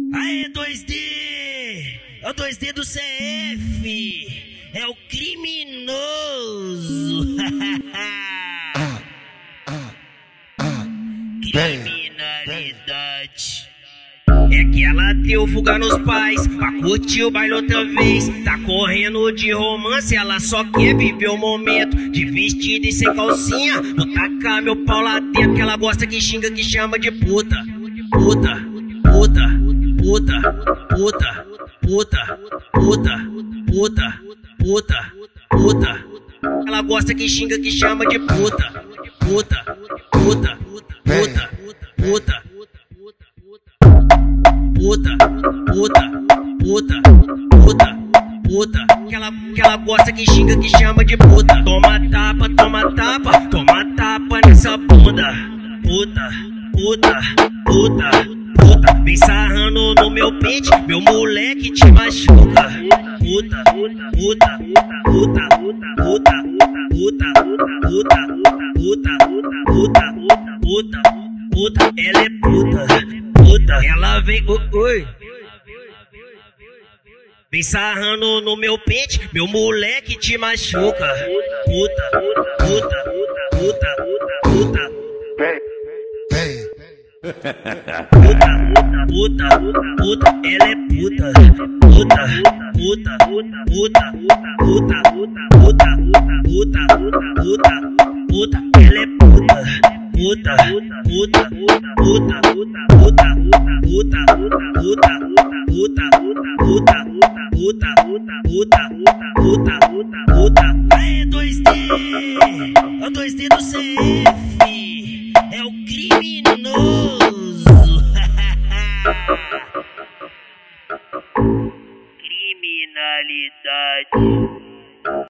Aê, 2D! É o 2D do CF! É o criminoso! Criminalidade. É que ela deu fuga nos pais pra curtir o baile outra vez. Tá correndo de romance, ela só quer viver o momento de vestido e sem calcinha. Vou tacar meu pau lá dentro, que ela gosta que xinga, que chama de puta. Puta, puta, puta, puta, puta, puta, puta, puta, puta. Ela gosta que xinga, que chama de puta. Puta, puta, puta, puta. Puta, puta, puta, puta, puta. Que ela gosta que xinga, que chama de puta. Toma tapa, toma tapa, toma tapa nessa bunda. Puta, puta, puta, puta. Vem sarrando no meu pente, meu moleque te machuca. Puta, puta, puta, puta, puta, puta, puta, puta, puta, puta, puta. Ela é puta. Ela vem, oi. Vem sarrando no meu pente, meu moleque te machuca. Puta, puta, puta, puta. Puta, puta, puta, ela é puta. Puta, puta, puta, puta, puta, puta, puta, puta, ela é puta. Puta, puta, puta, puta, puta, puta, puta, puta, puta, puta, puta, puta. Aê, 2D! É o 2D do CF! É o criminoso! Criminalidade.